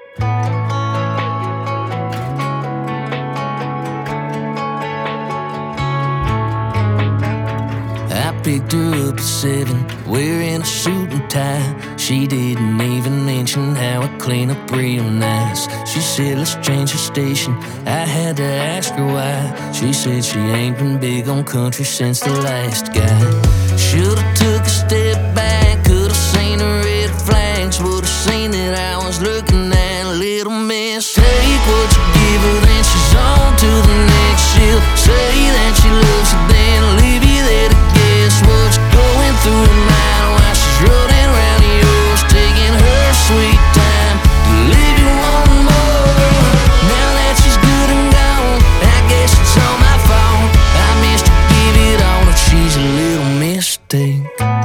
I picked her up at 7, wearing a suit and tie. She didn't even mention how I clean up real nice. She said, let's change the station. I had to ask her why. She said she ain't been big on country since the last guy. Should've took a step back, could've seen the red flags, would've seen that I was looking at a little miss. Take what you give her, then she's on to the next. She'll say that she loves you, then leave you there to guess what's going through her mind while she's rolling around yours, taking her sweet time to leave you one more. Now that she's good and gone, I guess it's all my fault. I missed to give it all, but she's a little mistake.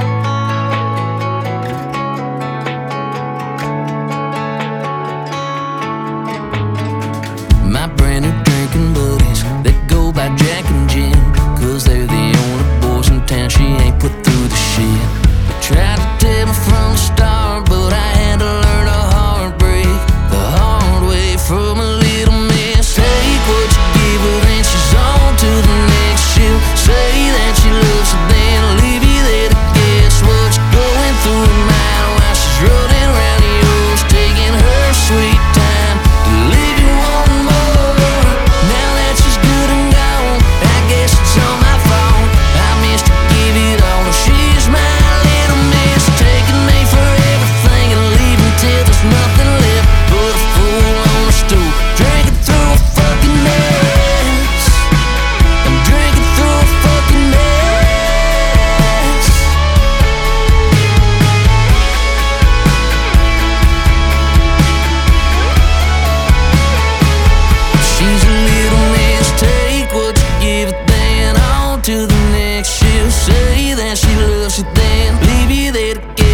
My brand new drinking buddies that go by Jack and Jim, 'cause they're the only boys in town she ain't put through the shit. They tried to tell me from the start, but I had to learn a heartbreak the hard way from a little miss. Take what you give her, then she's on to the next. She'll say that she loves you, then leave you there to guess what's going through her mind while she's rolling around yours, taking her sweet time to leave you one more. Now that she's good and gone, I guess it's all my fault. I missed to give it all, but she's my little miss, taking me for everything and leaving till there's nothing left but a fool on a stool, drinking through a fucking mess. I'm drinking through a fucking mess. She's a little miss, take what you give it, then on to the next. She'll say that she loves you, then leave you there to